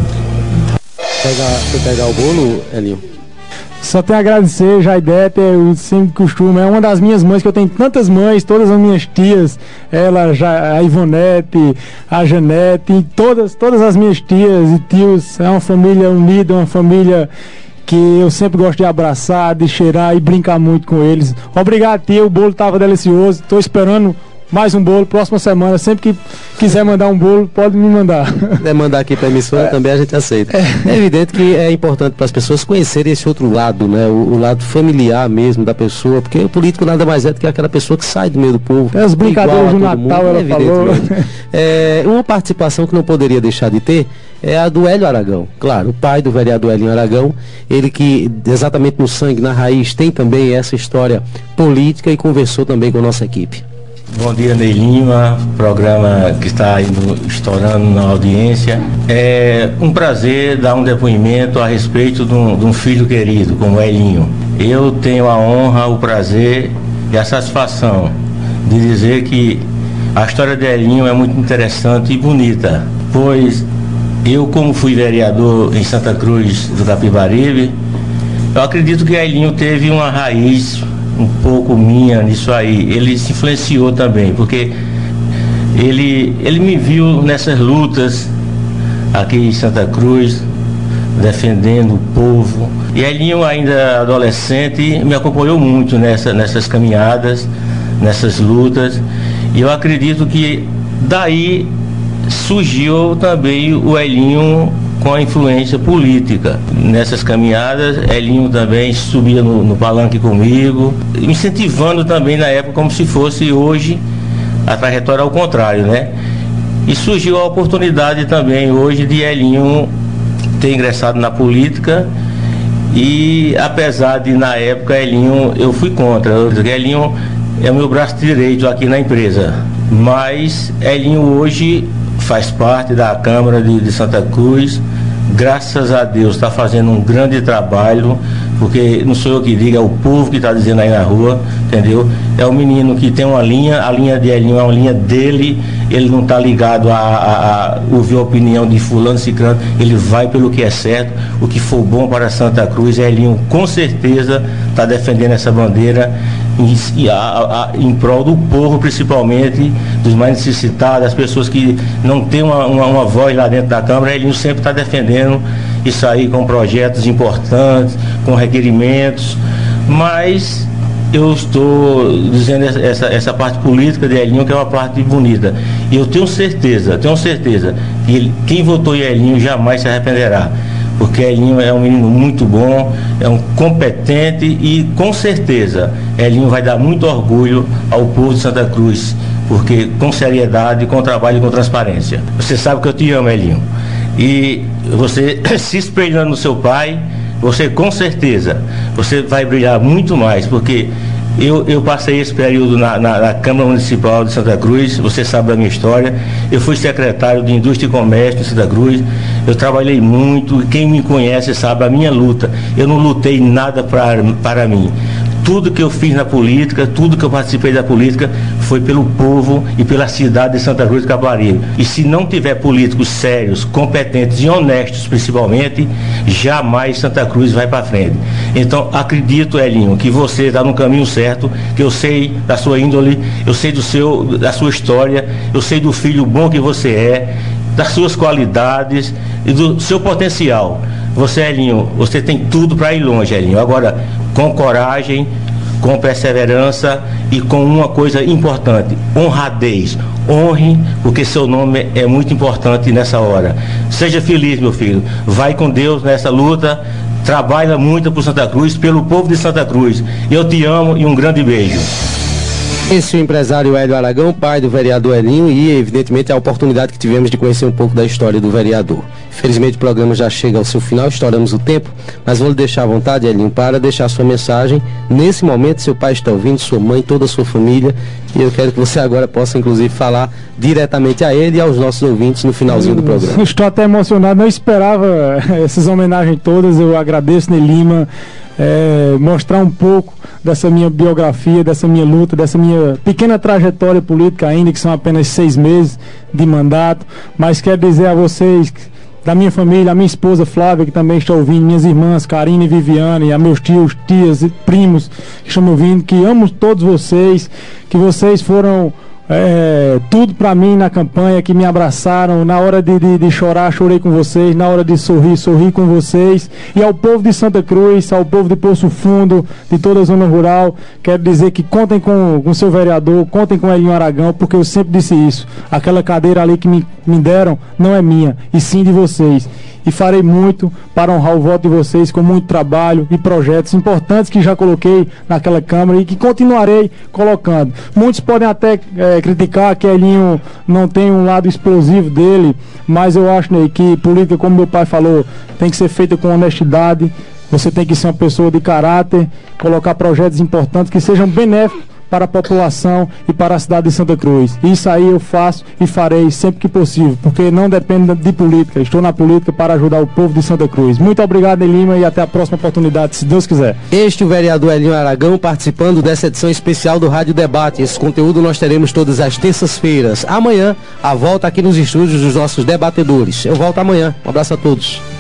Pegar, você pegar o bolo, Elinho? Só tenho a agradecer, Jaidete, eu sempre costumo, é uma das minhas mães, que eu tenho tantas mães, todas as minhas tias, ela, a Ivonete, a Janete, todas, todas as minhas tias e tios, é uma família unida, uma família que eu sempre gosto de abraçar, de cheirar e brincar muito com eles. Obrigado, tia, o bolo estava delicioso, estou esperando mais um bolo, próxima semana, sempre que quiser mandar um bolo, pode me mandar. É mandar aqui para a emissora, é. Também a gente aceita. É. É evidente que é importante para as pessoas conhecerem esse outro lado, né? O, o lado familiar mesmo da pessoa, porque o político nada mais é do que aquela pessoa que sai do meio do povo. É as brincadeiras do Natal, mundo, ela é falou. É, uma participação que não poderia deixar de ter é a do Hélio Aragão. Claro, o pai do vereador Hélio Aragão, ele que exatamente no sangue, na raiz, tem também essa história política e conversou também com a nossa equipe. Bom dia, Ney Lima, programa que está aí no, estourando na audiência. É um prazer dar um depoimento a respeito de um, de um filho querido, como Elinho. Eu tenho a honra, o prazer e a satisfação de dizer que a história de Elinho é muito interessante e bonita, pois eu, como fui vereador em Santa Cruz do Capibaribe, eu acredito que Elinho teve uma raiz um pouco minha nisso aí. Ele se influenciou também, porque ele, ele me viu nessas lutas aqui em Santa Cruz, defendendo o povo. E Elinho, ainda adolescente, me acompanhou muito nessa, nessas caminhadas, nessas lutas. E eu acredito que daí surgiu também o Elinho com a influência política. Nessas caminhadas, Elinho também subia no, no palanque comigo, me incentivando também na época, como se fosse hoje a trajetória ao contrário, né? E surgiu a oportunidade também hoje de Elinho ter ingressado na política, e apesar de na época Elinho, eu fui contra. Elinho é o meu braço direito aqui na empresa, mas Elinho hoje faz parte da Câmara de, de Santa Cruz. Graças a Deus está fazendo um grande trabalho, porque não sou eu que digo, é o povo que está dizendo aí na rua, entendeu? É o menino que tem uma linha, a linha de Elinho é uma linha dele, ele não está ligado a, a, a ouvir a opinião de fulano, ciclano, ele vai pelo que é certo, o que for bom para Santa Cruz. Elinho com certeza está defendendo essa bandeira em, a, a, em prol do povo, principalmente dos mais necessitados, das pessoas que não têm uma, uma, uma voz lá dentro da Câmara. Elinho sempre está defendendo isso aí com projetos importantes, com requerimentos, mas eu estou dizendo essa, essa parte política de Elinho, que é uma parte bonita. E eu tenho certeza, tenho certeza que ele, quem votou em Elinho jamais se arrependerá, porque Elinho é um menino muito bom, é um competente, e com certeza Elinho vai dar muito orgulho ao povo de Santa Cruz, porque com seriedade, com trabalho e com transparência. Você sabe que eu te amo, Elinho, e você se espelhando no seu pai, você com certeza, você vai brilhar muito mais, porque eu, eu passei esse período na, na, na Câmara Municipal de Santa Cruz, você sabe da minha história. Eu fui secretário de Indústria e Comércio em Santa Cruz, eu trabalhei muito, e quem me conhece sabe a minha luta. Eu não lutei nada pra, para mim. Tudo que eu fiz na política, tudo que eu participei da política foi pelo povo e pela cidade de Santa Cruz do Capibaribe. E se não tiver políticos sérios, competentes e honestos principalmente, jamais Santa Cruz vai para frente. Então acredito, Elinho, que você está no caminho certo, que eu sei da sua índole, eu sei do seu, da sua história, eu sei do filho bom que você é, das suas qualidades e do seu potencial. Você, Elinho, você tem tudo para ir longe, Elinho. Agora, com coragem, com perseverança e com uma coisa importante: honradez. Honre, porque seu nome é muito importante nessa hora. Seja feliz, meu filho. Vai com Deus nessa luta. Trabalha muito por Santa Cruz, pelo povo de Santa Cruz. Eu te amo e um grande beijo. Esse é o empresário Hélio Aragão, pai do vereador Elinho, e evidentemente a oportunidade que tivemos de conhecer um pouco da história do vereador. Infelizmente o programa já chega ao seu final, estouramos o tempo, mas vou lhe deixar à vontade, Elinho, para deixar sua mensagem. Nesse momento seu pai está ouvindo, sua mãe, toda a sua família, e eu quero que você agora possa inclusive falar diretamente a ele e aos nossos ouvintes no finalzinho do programa. Estou até emocionado, não esperava essas homenagens todas. Eu agradeço, Ney Lima, é, mostrar um pouco dessa minha biografia, dessa minha luta, dessa minha pequena trajetória política ainda, que são apenas seis meses de mandato, mas quero dizer a vocês, da minha família, a minha esposa Flávia, que também está ouvindo, minhas irmãs Karine e Viviane, a meus tios, tias e primos que estão me ouvindo, que amo todos vocês, que vocês foram É, tudo para mim na campanha, que me abraçaram. Na hora de, de, de chorar, chorei com vocês. Na hora de sorrir, sorri com vocês. E ao povo de Santa Cruz, ao povo de Poço Fundo, de toda a zona rural, quero dizer que contem com o seu vereador, contem com Elinho Aragão, porque eu sempre disse isso: aquela cadeira ali que me, me deram não é minha, e sim de vocês. E farei muito para honrar o voto de vocês, com muito trabalho e projetos importantes que já coloquei naquela Câmara e que continuarei colocando. Muitos podem até é, criticar que Elinho não tem um lado explosivo dele, mas eu acho, né, que política, como meu pai falou, tem que ser feita com honestidade. Você tem que ser uma pessoa de caráter, colocar projetos importantes que sejam benéficos para a população e para a cidade de Santa Cruz. Isso aí eu faço e farei sempre que possível, porque não depende de política. Estou na política para ajudar o povo de Santa Cruz. Muito obrigado, Ney Lima, e até a próxima oportunidade, se Deus quiser. Este é o vereador Elinho Aragão participando dessa edição especial do Rádio Debate. Esse conteúdo nós teremos todas as terças-feiras. Amanhã, a volta aqui nos estúdios dos nossos debatedores. Eu volto amanhã. Um abraço a todos.